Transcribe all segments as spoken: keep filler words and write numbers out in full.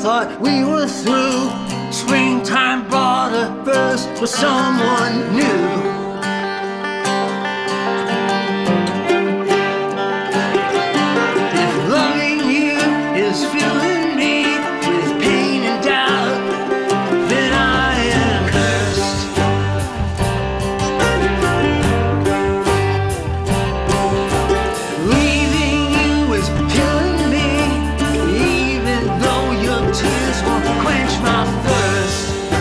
thought we were through. Springtime brought a burst with someone new. If loving you is filling me with pain and doubt, then I am cursed. Leaving you is killing me, even though your tears won't quench my thirst.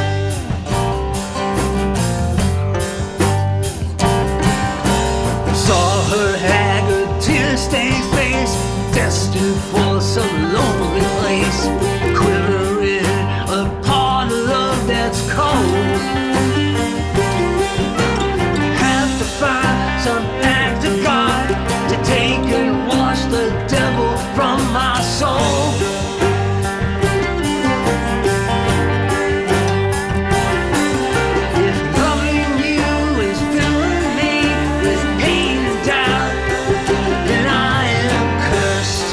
Saw her haggard, tear-stained face, destined for some lonely place, quivering upon a love that's cold. Have to find some act of God to take and wash the devil from my soul. If loving you is filling me with pain and doubt, then I am cursed.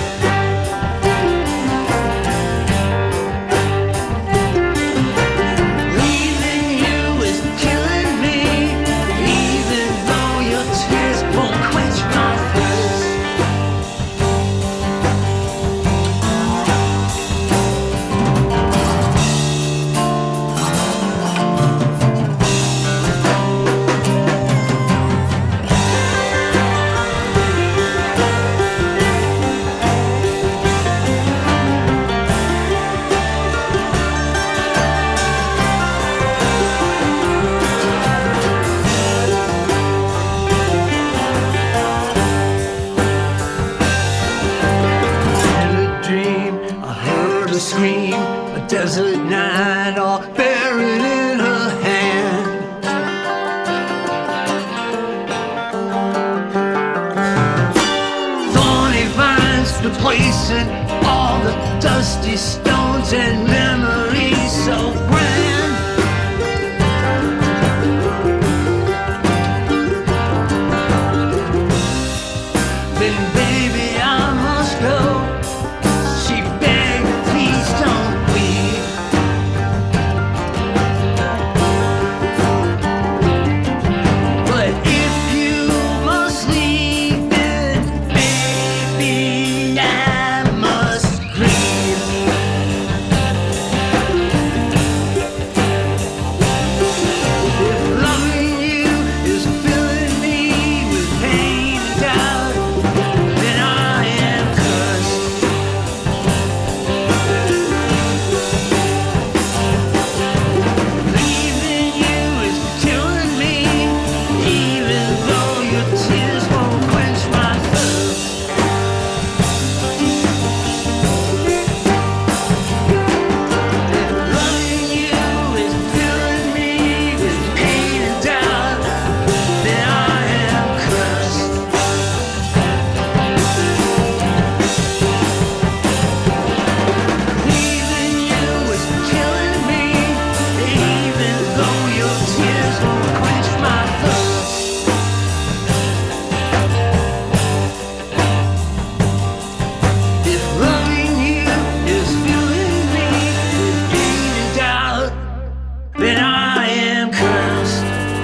Leaving you is killing me, even though your tears won't quench my thirst. In a dream, I heard her scream, a desert night all buried in her hand. Thorny vines replacing all the dusty stones and memories so grand. Then baby, I must go. She begged, please don't weep. But if you must leave, then baby, I must grieve. If loving you is filling me with pain and doubt, then I am cursed. Leaving you is killing me, even though your tears won't quench my thirst. If loving you is filling me with pain and doubt, then I am cursed. Leaving you is killing me, even though your tears won't quench my thirst. If loving you is filling me with pain and doubt, then I am cursed.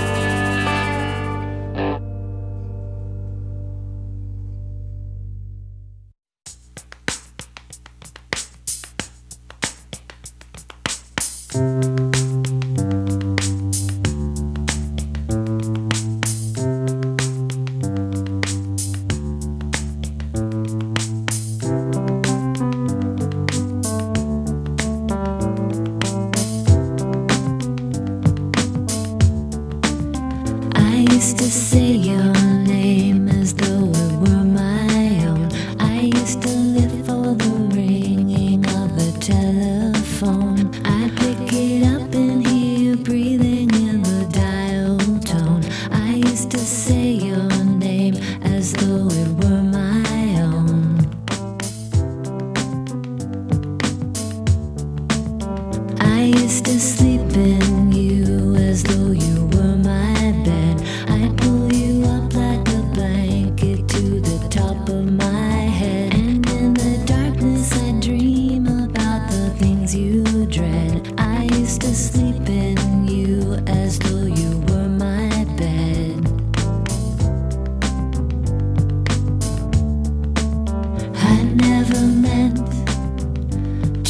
I used to say your name as though it were my own. I used to live for the ringing of the telephone. I'd pick it up and hear you breathing in the dial tone. I used to say your name as though it were my own. I used to sleep in you as though you were my bed. I'd pull you up like a blanket to the top of my head. And in the darkness I'd dream about the things you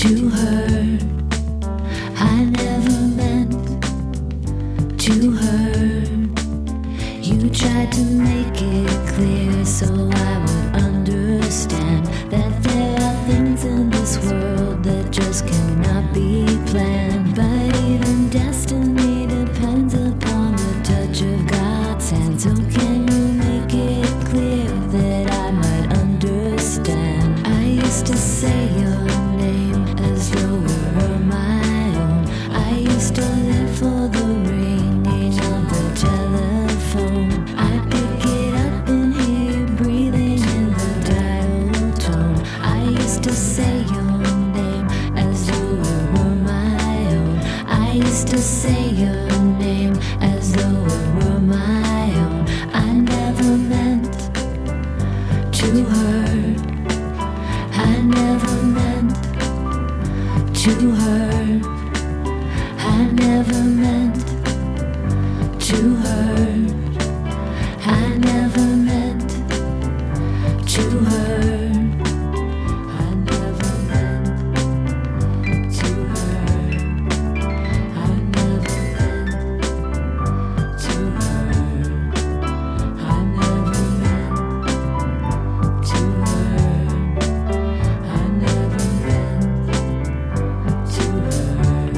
to hurt. I never meant to hurt. You tried to make it clear so I would understand that there are things in this world that just cannot be planned. But even destiny depends upon the touch of God's hand. So can you make it clear that I might understand? I used to say your name as though it were my own. I used to live for the ringing of the telephone. I pick it up and hear you breathing in the dial tone. I used to say your name as though it were my own. I used to say your name as though it were my own. I never meant to hurt. I never meant to hurt. I never meant to hurt. I never meant to hurt. I never meant to hurt. I never meant to hurt. I never meant to hurt. I never meant to hurt.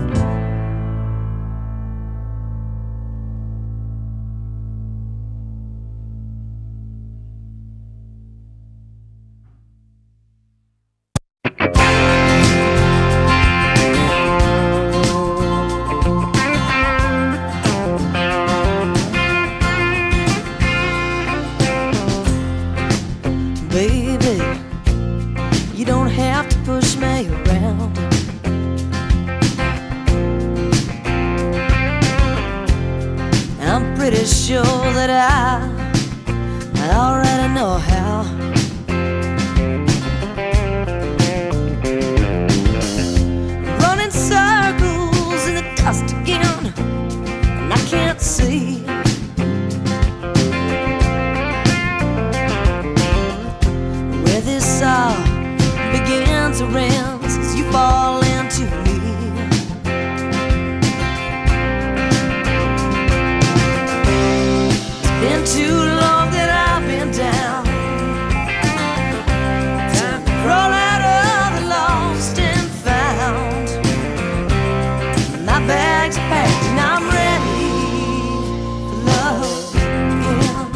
Baby, you don't have to push me around. I'm pretty sure that I, I already know how. Running circles in the dust again, and I can't see where this all begins or ends as you fall into me. It's been too long that I've been down. Time to crawl out of the lost and found. My bags are packed and I'm ready for love again.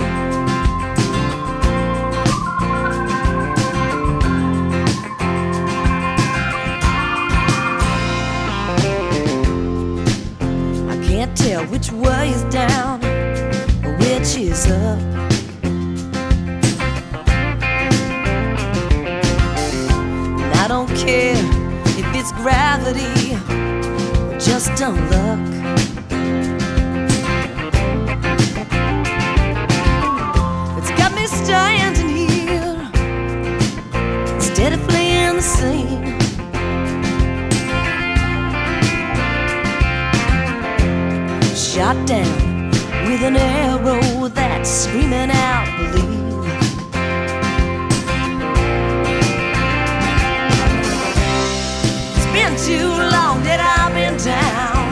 I can't tell which way is down or which is up. And I don't care if it's gravity or just dumb luck. It's got me standing here instead of fleeing the scene. Shot down with an arrow that's screaming out, believe. It's been too long that I've been down.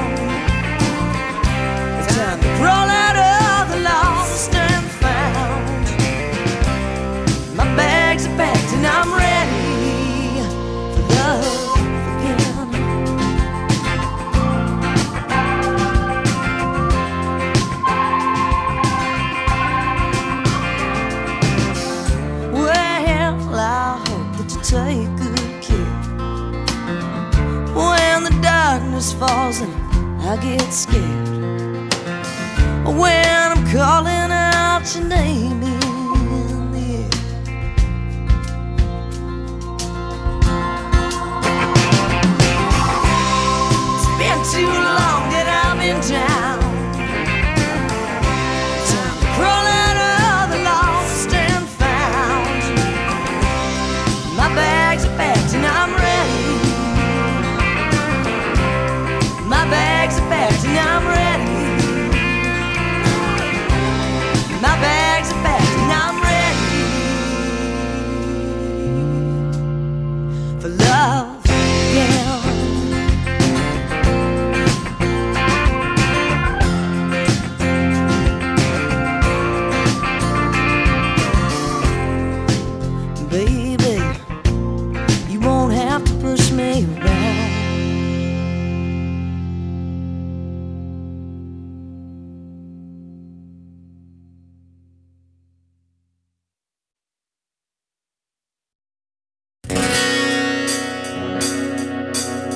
It's time to crawl out of the lost and found. My bags are packed and I'm ready for love again. Well, I hope that you take good care when the darkness falls and I get scared. When I'm calling out your name in the air. It's been too long that I've been down. Time to crawl out of the lost and found. My bags are packed and I'm ready. My bags are packed and I'm ready. My bags are packed.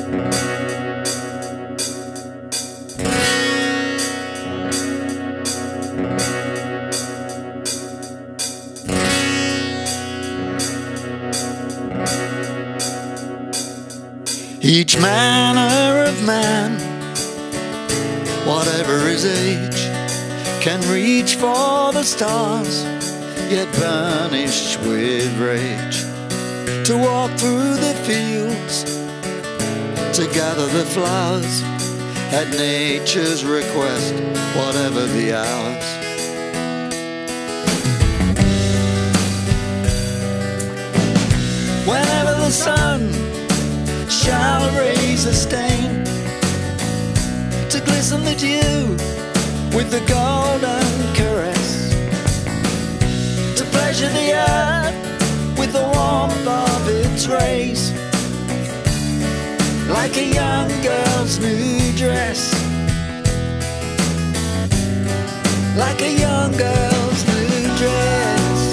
Each manner of man, whatever his age, can reach for the stars, yet burnished with rage. To walk through the fields, to gather the flowers, at nature's request, whatever the hours. Whenever the sun shall raise a stain, to glisten the dew with the golden caress, to pleasure the earth with the warmth of its rays, like a young girl's new dress, like a young girl's new dress.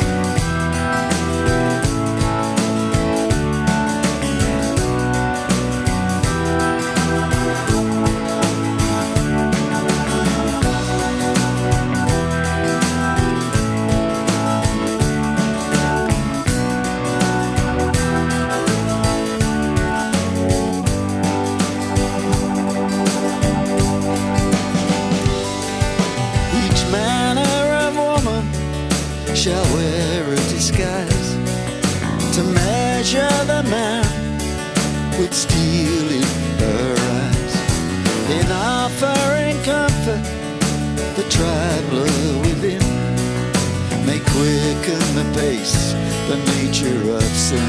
Shall wear a disguise to measure the man with steel in her eyes. In offering comfort, the traveler within may quicken the pace, the nature of sin.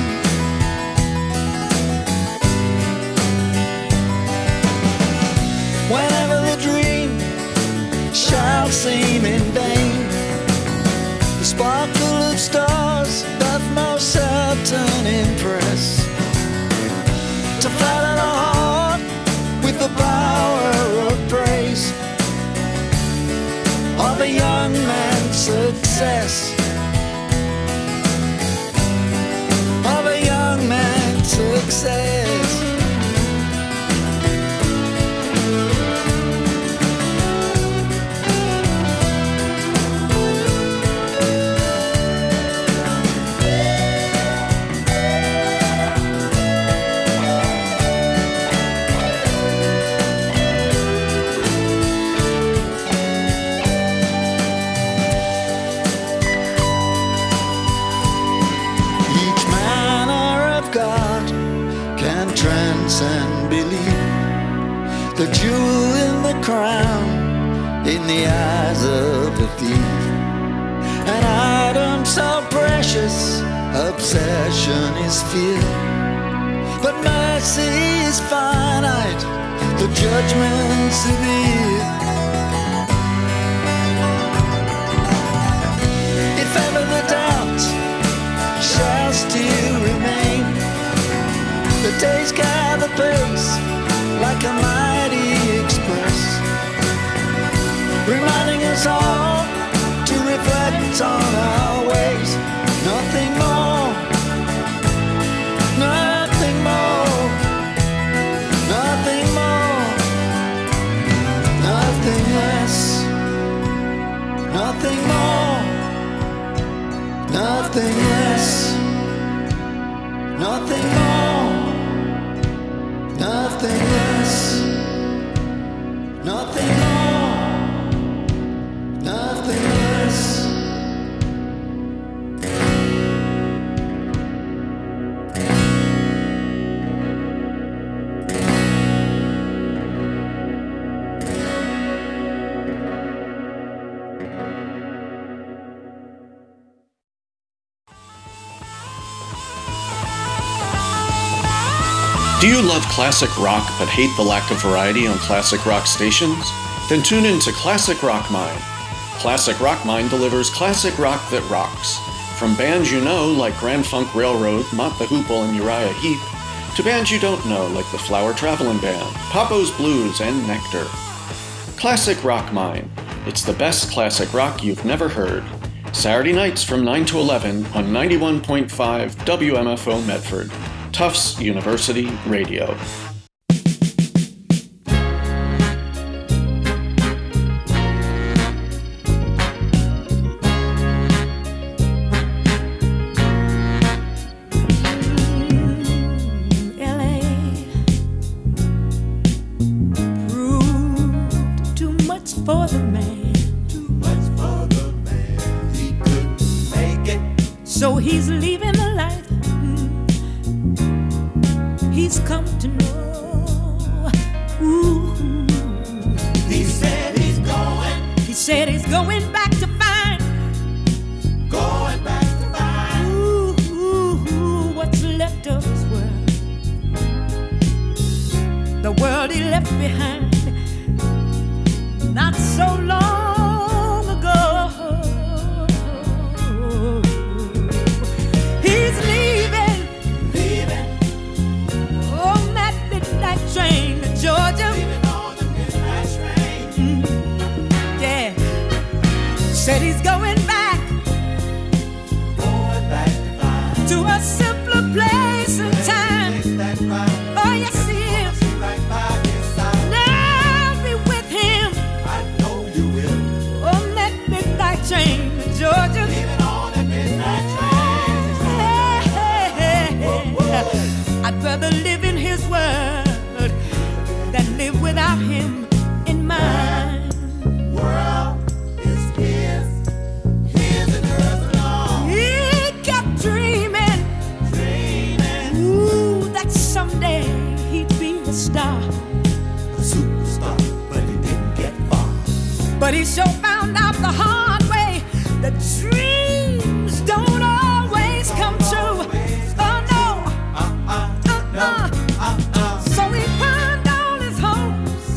Whenever the dream shall seem in vain, the sparkle of stars doth most certain impress, to flatter the heart with the power of praise of a young man's success, of a young man's success. Transcend belief, the jewel in the crown, in the eyes of a thief. An item so precious, obsession is fear, but mercy is finite, the judgment severe. If ever the doubt shall still remain, the days gather pace like a mighty express, reminding us all to reflect on our ways. Nothing more, nothing more, nothing more, nothing less, nothing more, nothing less, nothing more, nothing less, nothing more, nothing less. Do you love classic rock but hate the lack of variety on classic rock stations? Then tune in to Classic Rock Mine. Classic Rock Mine delivers classic rock that rocks. From bands you know like Grand Funk Railroad, Mott the Hoople, and Uriah Heep, to bands you don't know like the Flower Travelin' Band, Papo's Blues, and Nectar. Classic Rock Mine. It's the best classic rock you've never heard. Saturday nights from nine to eleven on ninety-one point five W M F O Medford. Tufts University Radio. for the man. Too much for the man. He couldn't make it. So he's leaving the life he's come to know. Ooh. He said he's going. He said he's going back to find. Going back to find. Ooh, ooh, ooh, what's left of his world. The world he left behind not so long ago. He's leaving, Leaving. on that midnight train to Georgia. Leaving on the midnight train. Yeah, said he's going back Going back to find. to a simpler place and time. Takes that ride. Oh yes, he is. Be right by his side. Now be with him I know you will. on that midnight train to Georgia. Leaving on the midnight train. I'd rather live in his world than live without him in mine. World is his. His and hers alone. He kept dreaming, Dreaming. ooh, that someday he'd be a star. A superstar, but he didn't get far. But he sure found out the hard way that dreams don't always come true. Oh no, Uh-uh. uh-uh. Uh-uh. So he pawned all his hopes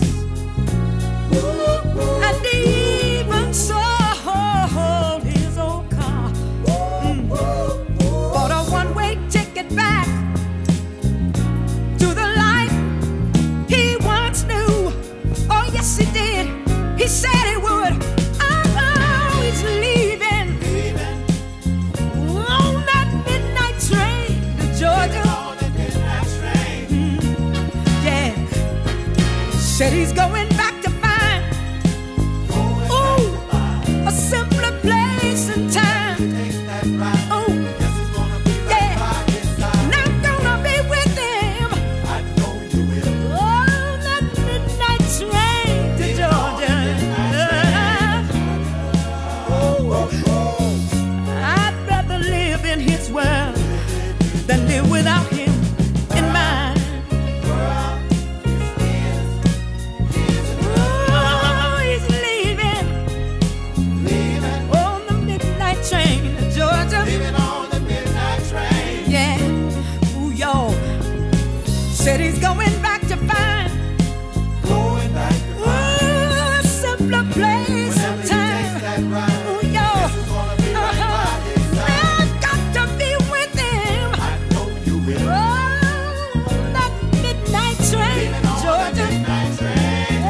and even sold his old car. Mm. Bought a one-way ticket back to the life he once knew. Oh yes he did. He said he would. Oh, he's leaving Leaving on that midnight train to Georgia. on the midnight train. Yeah, said he's going back to find Going ooh back to find. a simpler place and time. Takes that ride. Oh Guess he's gonna be right yeah, by his side. and I'm gonna be with him I know you will. on that midnight train to Georgia. Ooh, I'd rather live in his world than live without him in mine. Oh, he's leaving Leaving. on the midnight train to Georgia. Leaving on the midnight train. Yeah, ooh, y'all. Said he's going back to find Going back to find. ooh, a simpler place and Whenever he takes time. that ride. Ooh, y'all. Guess he's gonna be right Uh-huh. by his side. I've got to be with him I know you will. on that midnight train Leaving to on the Georgia. midnight train.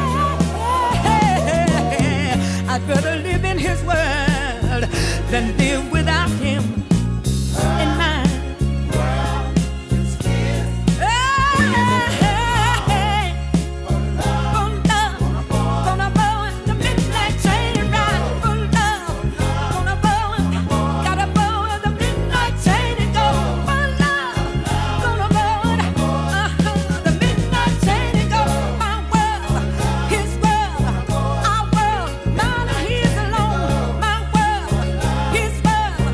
I'd rather live in his world than live without him in mine. World is his. Hey, for love, gonna board the midnight train ride. For love, gonna board, gotta board the midnight train and go. For love, gonna board uh-huh, the midnight train and go. My world, his world, our world, mine and his alone. My world, his world,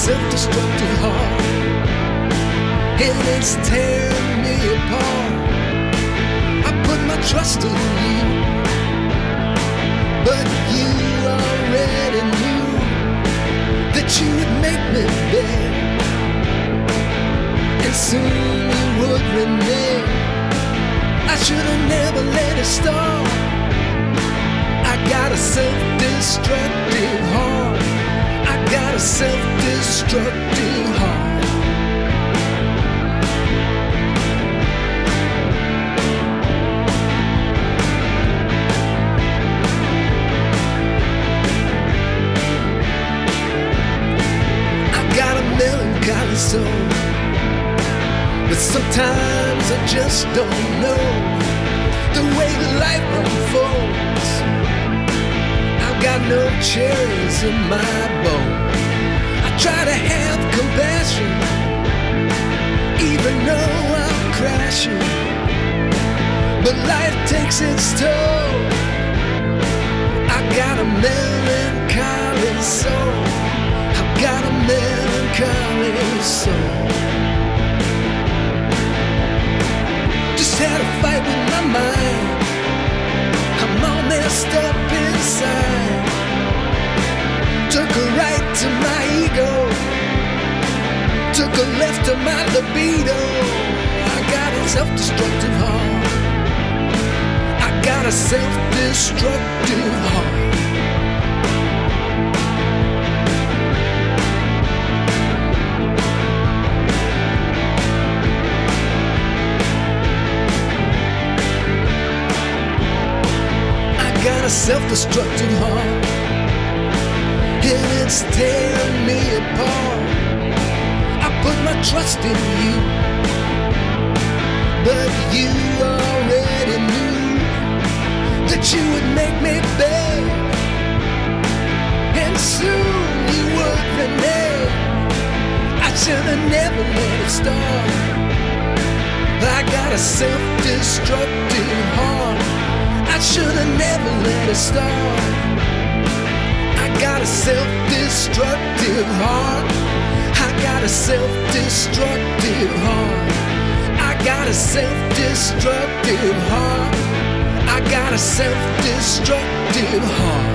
self-destructive heart, and it's tearing me apart. I put my trust in you, but you already knew that you would make me beg, and soon you would renege. I should have never let it start. I got a self-destructive heart. I got a self-destructive heart. I got a melancholy soul, but sometimes I just don't know the way life unfolds. I've got no cherries in my bowl. I try to have compassion, even though I'm crashing, but life takes its toll. I got a melancholy soul. I've got a melancholy soul. Just had a fight with my mind. I'm all messed up inside. Took a right to my ego, took a left to my libido. I got a self-destructive heart. I got a self-destructive heart. Got a self-destructive heart, and it's tearing me apart. I put my trust in you, but you already knew that you would make me beg, and soon you would renege. I should have never let it start. I got a self-destructive heart. I should have never let it start. I got a self-destructive heart. I got a self-destructive heart. I got a self-destructive heart. I got a self-destructive heart.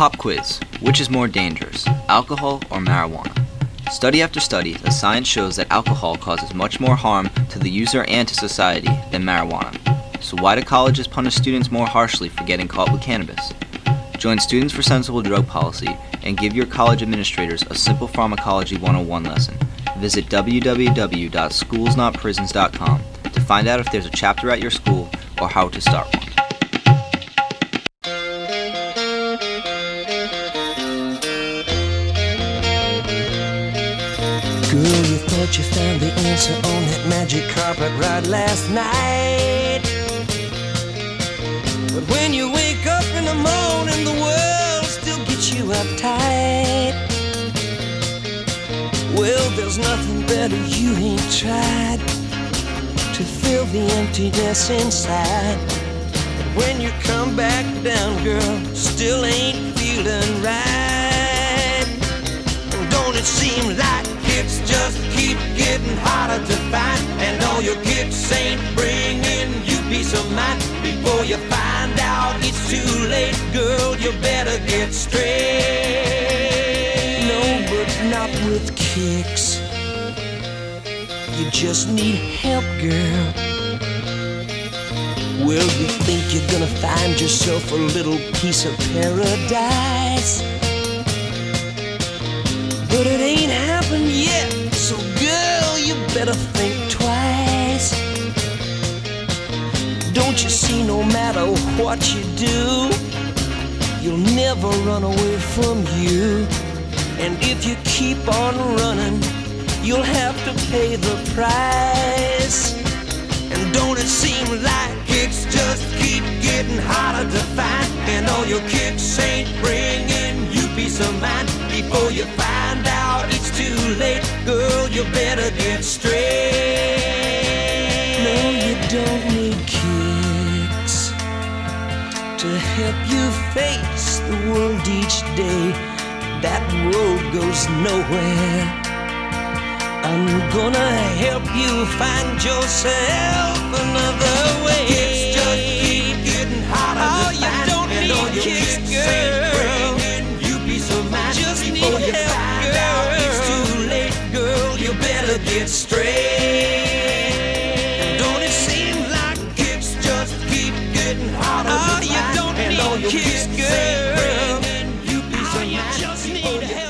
Pop quiz. Which is more dangerous, alcohol or marijuana? Study after study, the science shows that alcohol causes much more harm to the user and to society than marijuana. So why do colleges punish students more harshly for getting caught with cannabis? Join Students for Sensible Drug Policy and give your college administrators a simple pharmacology one oh one lesson. Visit w w w dot schools not prisons dot com to find out if there's a chapter at your school or how to start one. Girl, you thought you found the answer on that magic carpet ride last night. But when you wake up in the morning, the world still gets you uptight. Well, there's nothing better you ain't tried to fill the emptiness inside. But when you come back down, girl, still ain't feeling right. And don't it seem like it's just keep getting harder to find, and all your kicks ain't bringing you peace of mind? Before you find out it's too late, girl, you better get straight. No, but not with kicks. You just need help, girl. Well, you think you're gonna find yourself a little piece of paradise, but it ain't happened yet. So girl, you better think twice. Don't you see, no matter what you do, you'll never run away from you. And if you keep on running, you'll have to pay the price. And don't it seem like it's just keep getting harder to find, and all your kicks ain't bringing you peace of mind? Before you find out it's too late, girl, you better get straight. No, you don't need kicks to help you face the world each day. That road goes nowhere. I'm gonna help you find yourself another way. It's just keep getting harder oh, to find, don't and all your kicks, girl, you peace of mind. Just before you help, find girl. Out it's too late, girl, you better get straight. And don't it seem like kicks just keep getting harder oh, to find, you don't and need all your kicks, girl, you peace oh, of mind. Just need help.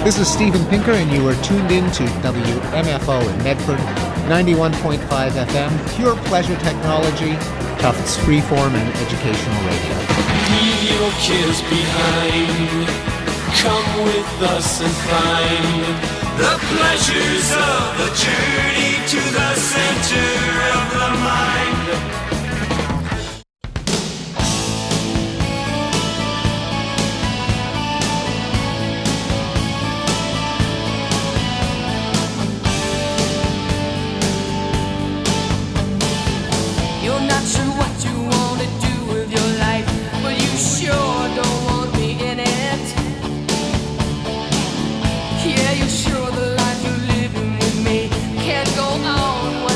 This is Steven Pinker, and you are tuned in to W M F O in Medford, ninety-one point five F M, pure pleasure technology, Tufts freeform and educational radio. Leave your cares behind. Come with us and find the pleasures of the journey to the center of the mind. You're not sure what you want to do with your life, but you sure don't want me in it. Yeah, you're sure the life you're living with me can't go on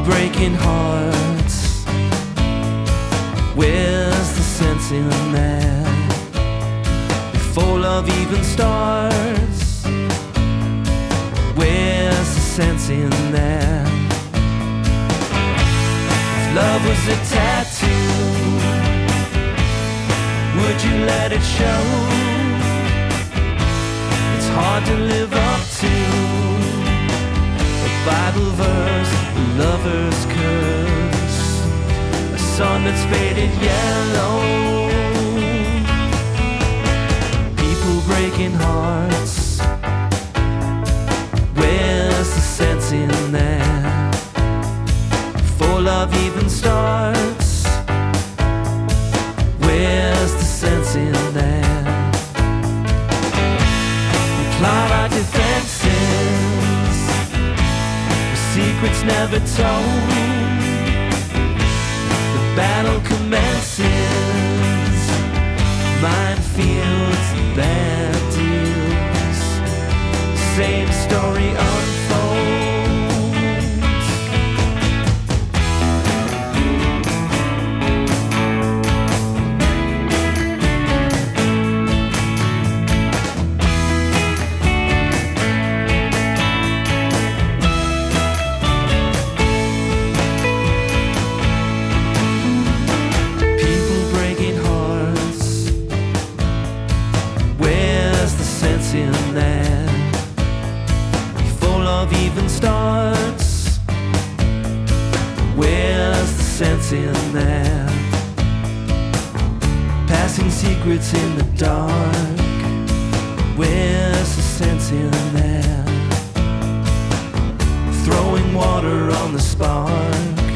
breaking hearts. Where's the sense in that? Before love even starts, where's the sense in that? If love was a tattoo, would you let it show? It's hard to live up to a Bible verse, a lover's curse, a sun that's faded yellow, people breaking hearts. Where's the sense in that? Before love even starts, where's the sense in that? We climb our defenses, the secrets never told. The battle commences, minefields and bad deals. Same story unfolds. In that, before love even starts, where's the sense in that? Passing secrets in the dark, where's the sense in that? Throwing water on the spark,